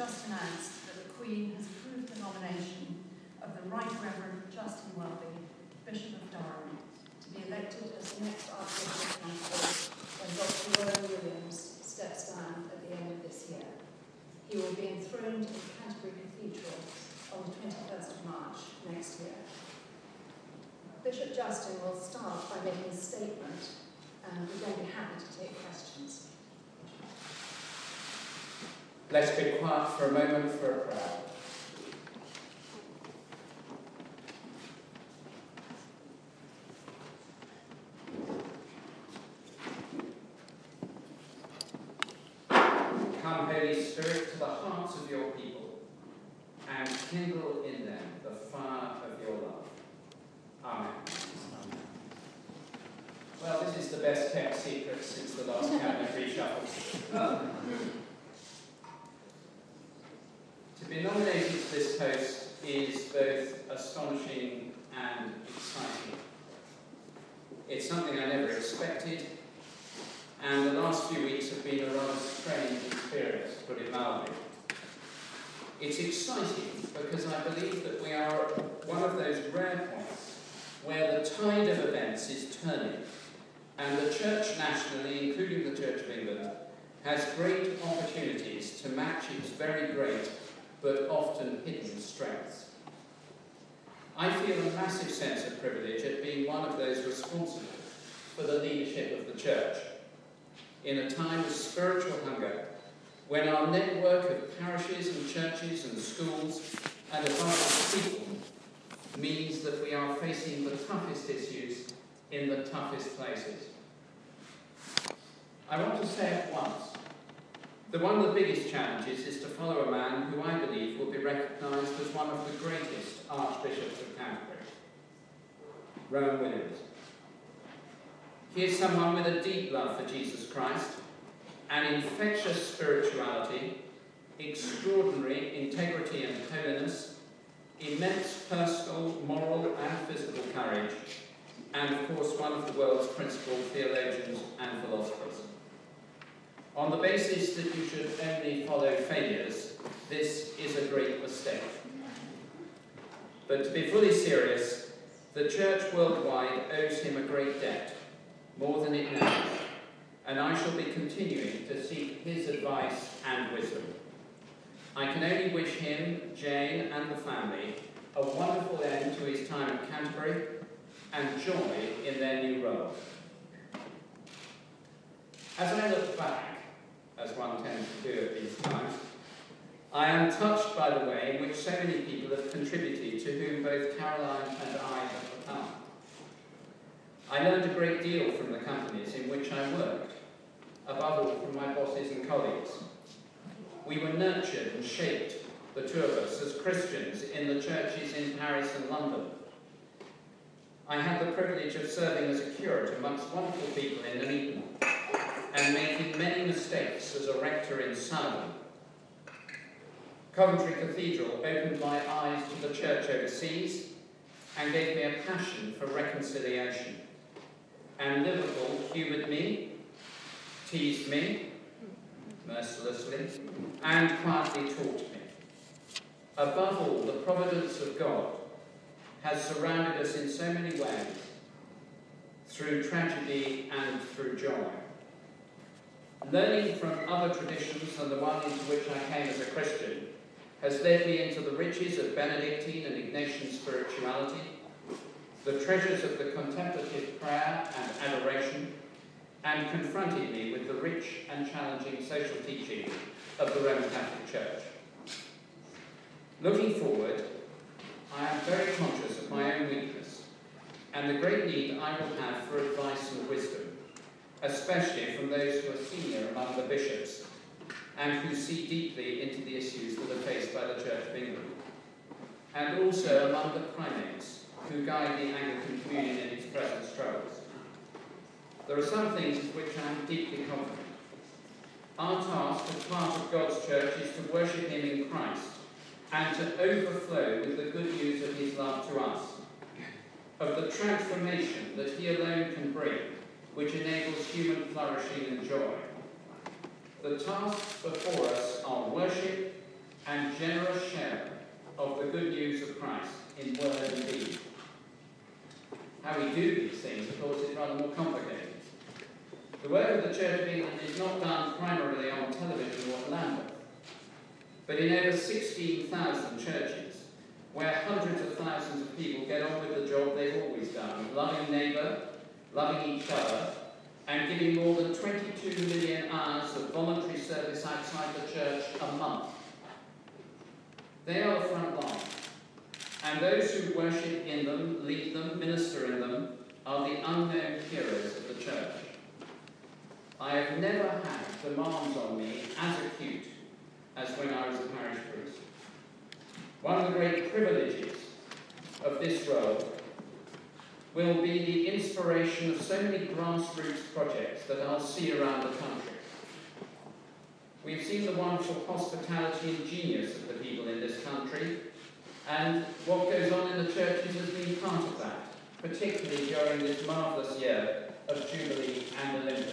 just announced that the Queen has approved the nomination of the Right Reverend Justin Welby, Bishop of Durham, to be elected as the next Archbishop of Canterbury when Dr. Rowan Williams steps down at the end of this year. He will be enthroned in Canterbury Cathedral on the 21st of March next year. Bishop Justin will start by making a statement, and we're going to be happy to take questions. Let's be quiet for a moment for a prayer. Come, Holy Spirit, to the hearts of your people and kindle in them the fire of your love. Amen. Well, this is the best kept secret since the last cabinet reshuffle. To be nominated to this post is both astonishing and exciting. It's something I never expected, and the last few weeks have been a rather strange experience, to put it mildly. It's exciting because I believe that we are one of those rare points where the tide of events is turning, and the Church nationally, including the Church of England, has great opportunities to match its very great but often hidden strengths. I feel a massive sense of privilege at being one of those responsible for the leadership of the Church in a time of spiritual hunger, when our network of parishes and churches and schools and above all people means that we are facing the toughest issues in the toughest places. I want to say at once that one of the biggest challenges is to follow a man who I believe will be recognised as one of the greatest archbishops of Canterbury, Rowan Williams. He is someone with a deep love for Jesus Christ, an infectious spirituality, extraordinary integrity and holiness, immense personal, moral and physical courage, and of course one of the world's principal theologians and philosophers. On the basis that you should only follow failures, this is a great mistake. But to be fully serious, the Church worldwide owes him a great debt, more than it knows, and I shall be continuing to seek his advice and wisdom. I can only wish him, Jane and the family a wonderful end to his time at Canterbury and joy in their new role. As I look back, as one tends to do at these times, I am touched by the way in which so many people have contributed to whom both Caroline and I have become. I learned a great deal from the companies in which I worked, above all from my bosses and colleagues. We were nurtured and shaped, the two of us, as Christians in the churches in Paris and London. I had the privilege of serving as a curate amongst wonderful people in Nuneaton, and making many mistakes as a rector in Sullivan. Coventry Cathedral opened my eyes to the church overseas and gave me a passion for reconciliation. And Liverpool humoured me, teased me, mercilessly, and quietly taught me. Above all, the providence of God has surrounded us in so many ways, through tragedy and through joy. Learning from other traditions than the one into which I came as a Christian has led me into the riches of Benedictine and Ignatian spirituality, the treasures of the contemplative prayer and adoration, and confronted me with the rich and challenging social teaching of the Roman Catholic Church. Looking forward, I am very conscious of my own weakness and the great need I will have for advice and wisdom, especially from those who are senior among the bishops and who see deeply into the issues that are faced by the Church of England, and also among the primates who guide the Anglican Communion in its present struggles. There are some things of which I am deeply confident. Our task as part of God's Church is to worship him in Christ and to overflow with the good news of his love to us, of the transformation that he alone can bring, which enables human flourishing and joy. The tasks before us are worship and generous sharer of the good news of Christ in word and deed. How we do these things, of course, is rather more complicated. The work of the Church of England is not done primarily on television or at Lambeth, but in over 16,000 churches, where hundreds of thousands of people get on with the job they've always done, loving neighbour, loving each other, and giving more than 22 million hours of voluntary service outside the church a month. They are the front line, and those who worship in them, lead them, minister in them, are the unknown heroes of the church. I have never had demands on me as acute as when I was a parish priest. One of the great privileges of this role will be the inspiration of so many grassroots projects that I'll see around the country. We've seen the wonderful hospitality and genius of the people in this country, and what goes on in the churches has been part of that, particularly during this marvellous year of Jubilee and Olympics.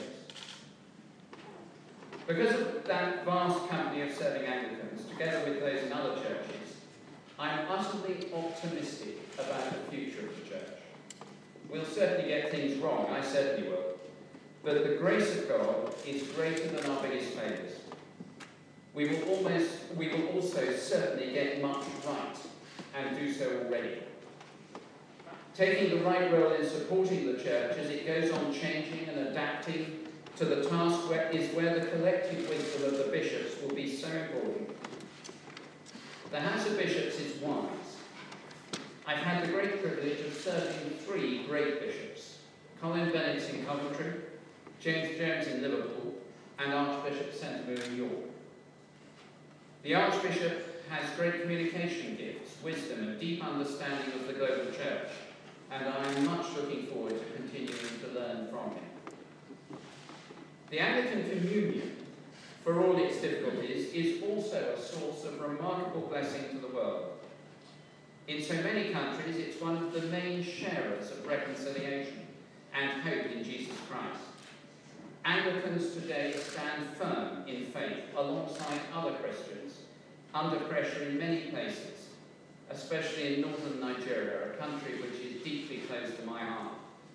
Because of that vast company of serving Anglicans, together with those in other churches, I'm utterly optimistic about the future of the church. We'll certainly get things wrong, I certainly will, but the grace of God is greater than our biggest failures. We will also certainly get much right, and do so already. Taking the right role in supporting the church as it goes on changing and adapting to the task where the collective wisdom of the bishops will be so important. The House of Bishops is wise. I've had the great privilege of serving 3 great bishops, Colin Bennett in Coventry, James Jones in Liverpool, and Archbishop Centimore in York. The Archbishop has great communication gifts, wisdom, and deep understanding of the global church, and I am much looking forward to continuing to learn from him. The Anglican Communion, for all its difficulties, is also a source of remarkable blessing to the world. In so many countries, it's one of the main sharers of reconciliation and hope in Jesus Christ. Anglicans today stand firm in faith alongside other Christians, under pressure in many places, especially in northern Nigeria, a country which is deeply close to my heart.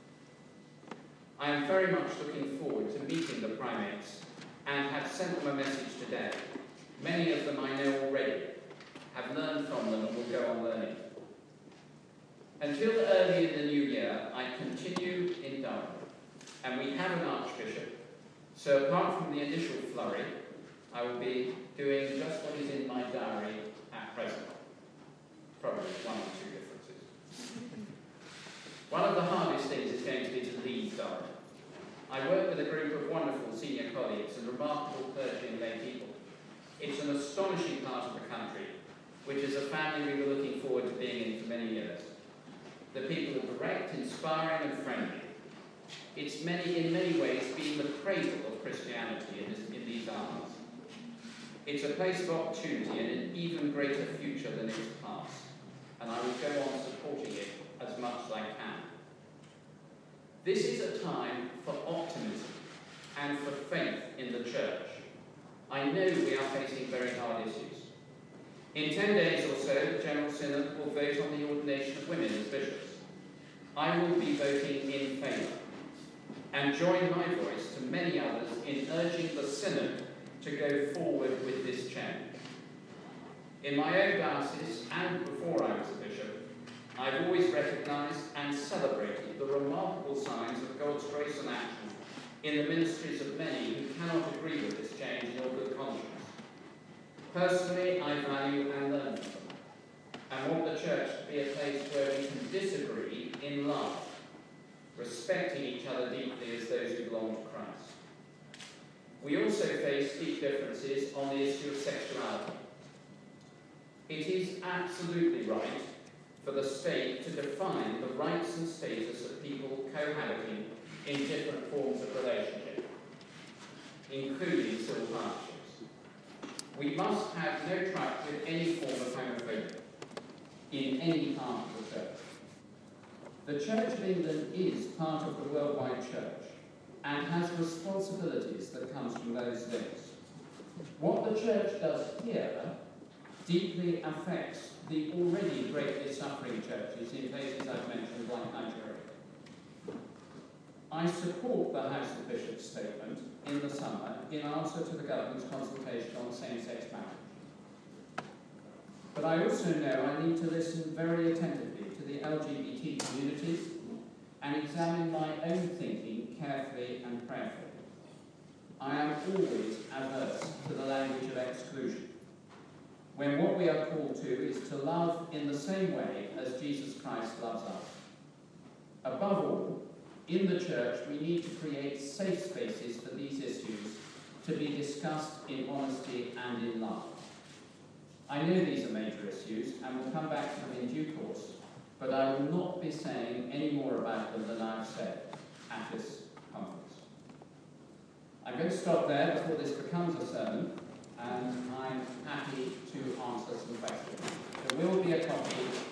I am very much looking forward to meeting the primates and have sent them a message today. Many of them I know already, have learned from them and will go on learning. Until early in the new year, I continue in Durham, and we have an archbishop, so apart from the initial flurry, I will be doing just what is in my diary at present. Probably 1 or 2 differences. One of the hardest things is going to be to lead Durham. I work with a group of wonderful senior colleagues and remarkable clergy and lay people. It's an astonishing part of the country, which is a family we were looking forward to being in for many years. The people are direct, inspiring, and friendly. It's in many ways been the cradle of Christianity in these islands. It's a place of opportunity and an even greater future than its past, and I will go on supporting it as much as I can. This is a time for optimism and for faith in the church. I know we are facing very hard issues. In 10 days or so, the General Synod will vote on the ordination of women as bishops. I will be voting in favour, and join my voice to many others in urging the Synod to go forward with this change. In my own diocese, and before I was a bishop, I've always recognised and celebrated the remarkable signs of God's grace and action in the ministries of many who cannot agree with this change in all good conscience. Personally, I value and learn from them, and want the church to be a place where we can disagree in love, respecting each other deeply as those who belong to Christ. We also face deep differences on the issue of sexuality. It is absolutely right for the state to define the rights and status of people cohabiting in different forms of relationship, including civil partnerships. We must have no truck with any form of homophobia in any part of the church. The Church of England is part of the worldwide church and has responsibilities that comes from those links. What the church does here deeply affects the already greatly suffering churches in places I've mentioned, like Nigeria. I support the House of Bishops statement in the summer in answer to the government's consultation on same-sex marriage. But I also know I need to listen very attentively to the LGBT communities and examine my own thinking carefully and prayerfully. I am always averse to the language of exclusion, when what we are called to is to love in the same way as Jesus Christ loves us. Above all, in the church, we need to create safe spaces for these issues to be discussed in honesty and in love. I know these are major issues and will come back to them in due course, but I will not be saying any more about them than I've said at this conference. I'm going to stop there before this becomes a sermon, and I'm happy to answer some questions. There will be a copy